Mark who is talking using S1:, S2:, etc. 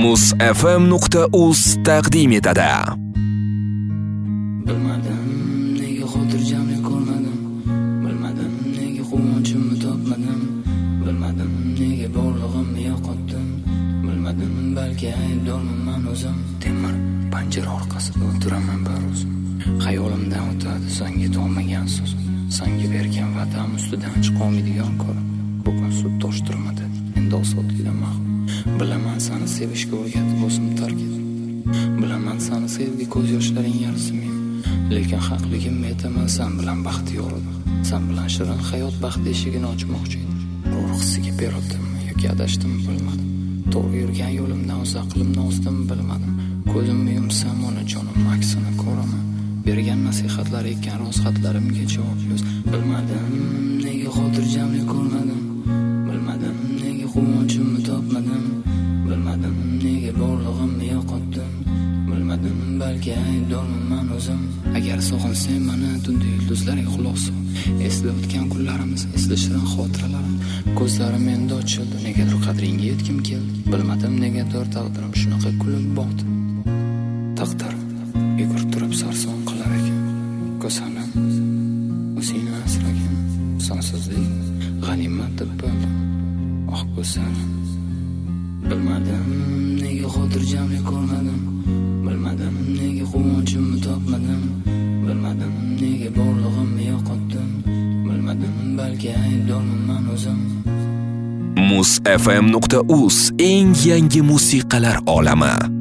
S1: musfm.uz taqdim etadi.
S2: Bilmadim nega xotirjamlik ko'rmadim, bilmadim nega quvonchimni topmadim, bilmadim nega borlig'imni yo'qotdim, bilmadim balki aybdorman men o'zim. Temir panjara orqasida o'tiraman barozim, xayolimdan o'tadi senga to'lmagan so'zim, senga bergan va'dam ustidan chiqolmaydigan ko'rim. Bugun sud toshtirmadi, endi osodlikdan mahrum. Bilaman seni sevishga o'rgatib o'zim tark etdim, bilaman seni sevgi ko'z yoshlaring yarsimim, lekin haqligimni aytaman, sen bilan baxtiyor edim, sen bilan shirin hayot baxt eshigini ochmoqchi edim. Ruh hissiga berodimmi yoki adashdimmi bilmadim, to'g'ri yurgan yo'limdan uzoq qilimni o'zdim bilmadim. Ko'zimni yumsam onajonim aksini ko'raman, bergan nasihatlar ekan roz xatlarimga javob yo'z. Bilmadim nega xotirjamlik ko'rmadim, bilmadim nega quvonchimni topmadim, bilmadim nega borlig'imni yo'qotdim, bilmadim balki aybdorman men o'zim. Agar sog'insang meni tunda yulduzlarga quloq sol, esla o'tgan kunlarimiz, esla shirin xotiralarimiz. Ko'zlarim endi ochildi, negadir qadringga yetkim keldi, bilmadim negadir taqdirim shunaqa kulib boqdi. Taqdir yugurib turib sarson qilar ekan, ko'sanim o'zingni asragin, sonsizlik g'animat deb bildim. Oh ko'sanim, bilmadim nega xotirjamlik ko'rmadim, bilmadim nega quvonchimni topmadim, bilmadim nega borlig'imni yo'qotdim, bilmadim balki aybdorman men o'zim.
S1: musfm.uz eng yangi musiqalar olami.